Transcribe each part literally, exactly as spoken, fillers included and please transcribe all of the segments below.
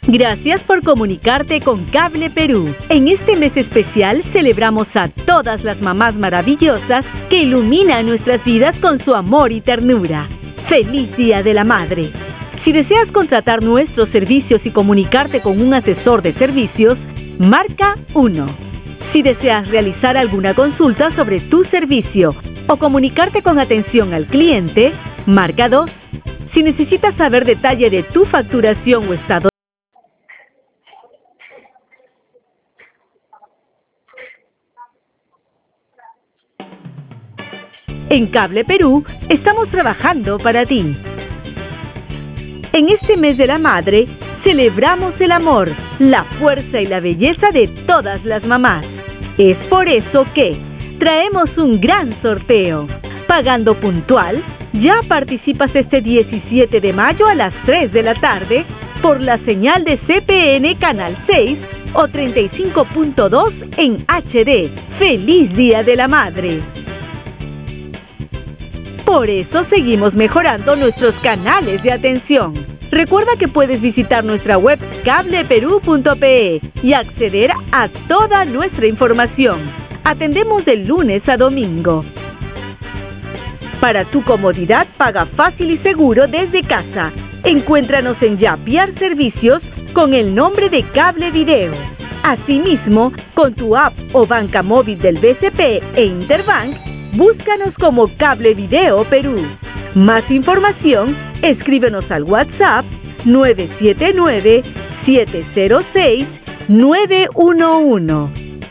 Gracias por comunicarte con Cable Perú. En este mes especial celebramos a todas las mamás maravillosas que iluminan nuestras vidas con su amor y ternura. ¡Feliz Día de la Madre! Si deseas contratar nuestros servicios y comunicarte con un asesor de servicios, marca uno. Si deseas realizar alguna consulta sobre tu servicio o comunicarte con atención al cliente, marca dos. Si necesitas saber detalle de tu facturación o estado En Cable Perú estamos trabajando para ti. En este mes de la madre, celebramos el amor, la fuerza y la belleza de todas las mamás. Es por eso que traemos un gran sorteo. Pagando puntual, ya participas este diecisiete de mayo a las tres de la tarde por la señal de C P N Canal seis o treinta y cinco punto dos en H D. ¡Feliz Día de la Madre! Por eso seguimos mejorando nuestros canales de atención. Recuerda que puedes visitar nuestra web cable perú punto pe y acceder a toda nuestra información. Atendemos de lunes a domingo. Para tu comodidad, paga fácil y seguro desde casa. Encuéntranos en Yapiar Servicios con el nombre de Cable Video. Asimismo, con tu app o banca móvil del B C P e Interbank, búscanos como Cable Video Perú. Más información, escríbenos al WhatsApp nueve siete nueve, siete cero seis, nueve uno uno.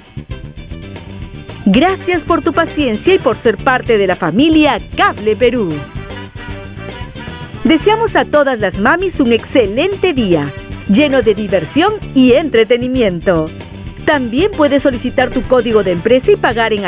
Gracias por tu paciencia y por ser parte de la familia Cable Perú. Deseamos a todas las mamis un excelente día, lleno de diversión y entretenimiento. También puedes solicitar tu código de empresa y pagar en